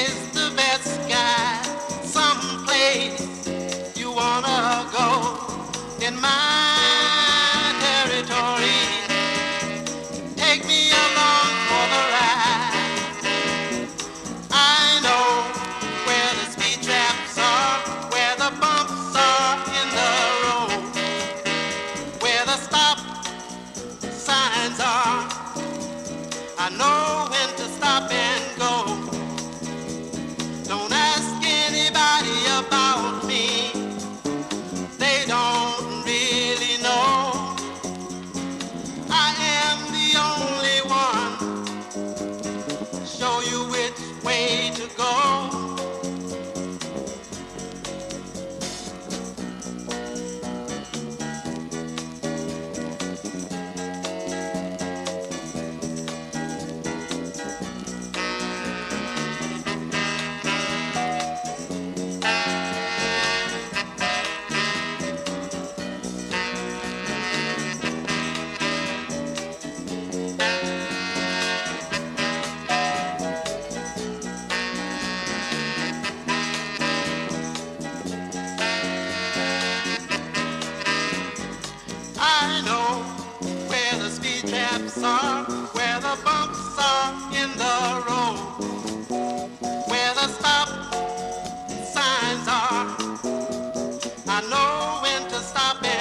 is the best guide? Someplace you wanna go in my territory. Take me along for the ride. I know where the speed traps are, where the bumps are in the road, where the stop signs are. I know when to stop and go. Don't ask anybody about me. They don't really know. I am the only one. Show you which way to go. I know where the speed traps are, where the bumps are in the road, where the stop signs are. I know when to stop and